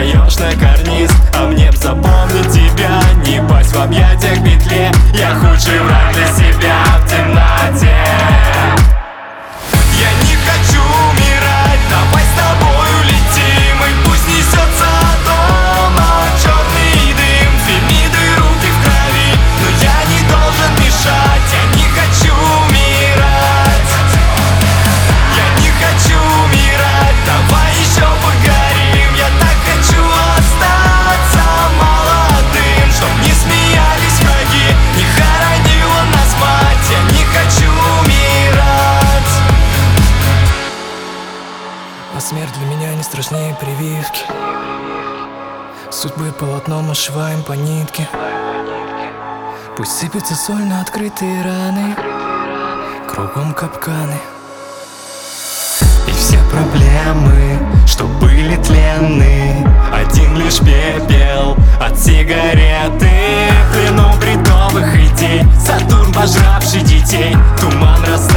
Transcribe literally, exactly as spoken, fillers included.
встаешь на карниз, а мне б запомнить тебя, не пасть в объятиях петле. Я худший враг для себя в темноте. Я не хочу умирать, давай с тобой улетим, и пусть несется дома черный дым, две миды, руки в крови, но я не должен мешать. Я не хочу умирать, я не хочу умирать, давай еще погорим. Я так хочу остаться молодым, чтоб не смеялись враги, не хоронила нас мать. Я не хочу умирать. А смерть для меня не страшнее прививки. Судьбы полотно мы сшиваем по нитке. Пусть сыпется соль на открытые раны, кругом капканы. И все проблемы, что были тленны, один лишь пепел от сигареты. В плену бредовых идей, Сатурн, пожравший детей, туман растает.